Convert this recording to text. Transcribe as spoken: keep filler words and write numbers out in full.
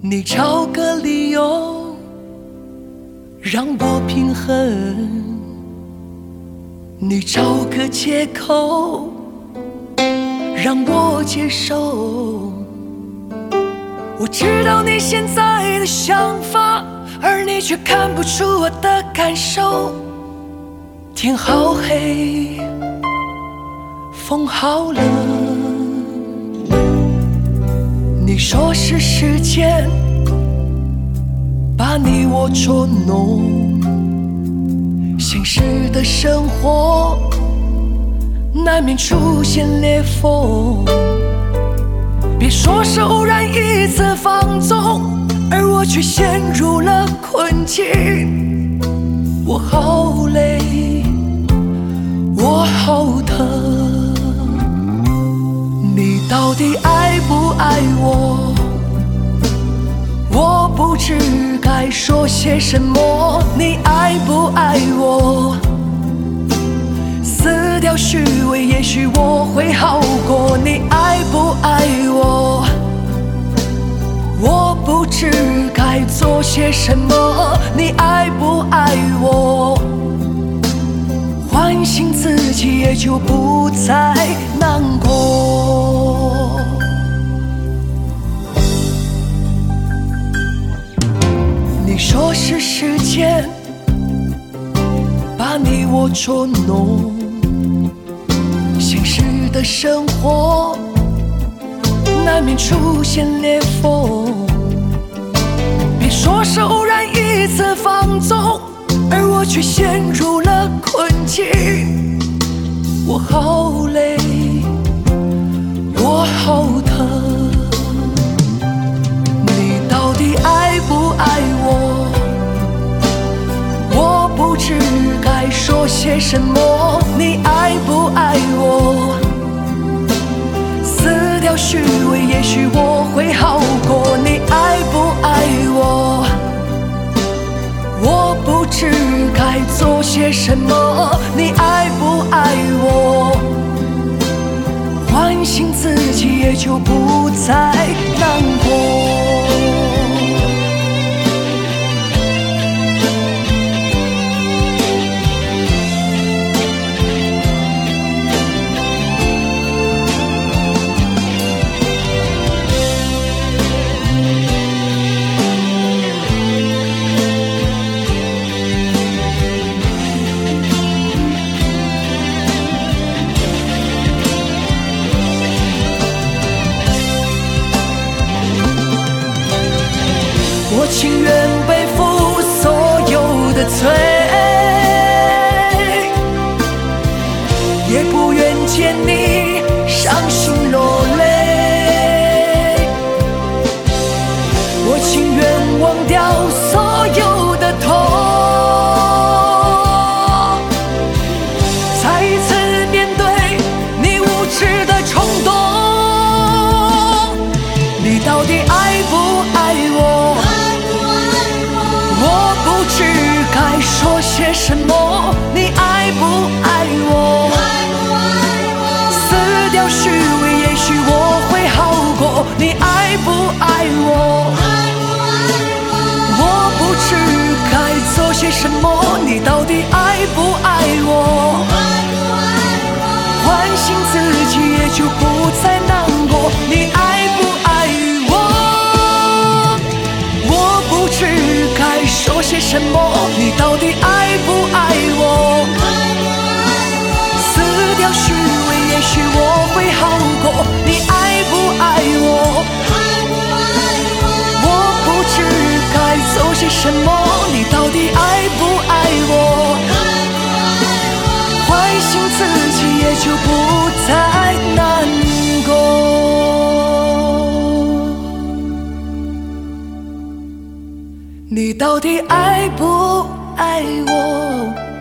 你找个理由让我平衡，你找个借口让我接受。我知道你现在的想法，而你却看不出我的感受。天好黑，风好冷，你说是时间把你我捉弄，现实的生活难免出现裂缝。别说是偶然一次放纵，而我却陷入了困境。我好累，我好疼，你到底爱不爱我？我不知该说些什么。你爱不爱我？撕掉虚伪，也许我会好过。你爱不爱我？我不知该做些什么。你爱不爱我？唤醒自己，也就不再难过。你说是时间把你我捉弄，现实的生活难免出现裂缝。别说是偶然一次放纵，而我却陷入了困境。我好累，我好疼，你到底爱不爱我？我不知该说些什么。你爱不爱我？撕掉虚伪，也许我会好过。你爱不爱我？我不知该做些什么。你爱不爱我？唤醒自己，也就不再难过。我情愿背负所有的罪，也不愿见你伤心落泪。我情愿忘掉所有的痛，再一次面对你无知的冲动。你到底爱不爱我？我不知该说些什么。你爱不爱我？撕掉虚伪，也许我会好过。你爱不爱我？我不知该做些什么。你到底爱不爱我？唤醒自己，也就不再难过。你爱不爱我？我不知该说些什么。你到底爱不爱我？撕掉虚伪，也许我会好过。你爱不爱我？我不知该做些什么。你到底爱不爱我？唤醒自己，也就不再难过。你到底爱不爱我？